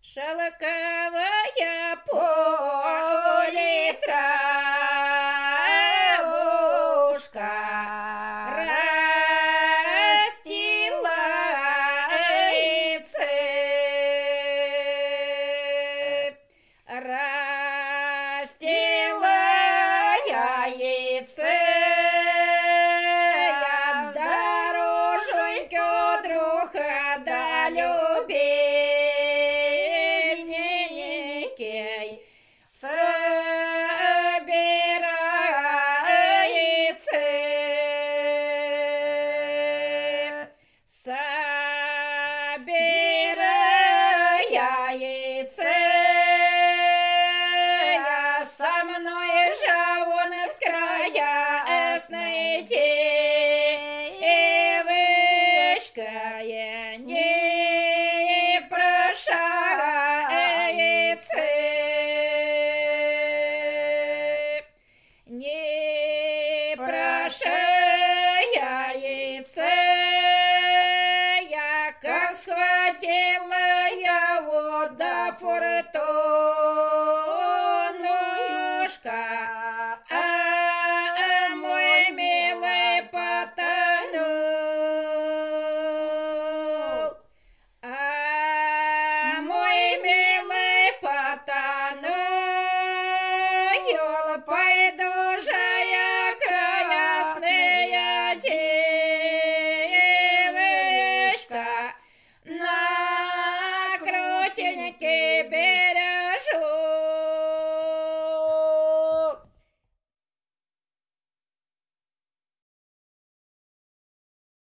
Шелковое поле травушка растила яйце, растила яйце, дороженьку друга да любезненький собирается, собирается, я со мной же он с края снойти, девочка не прошается, не прошается, я как схватила его до фортуны.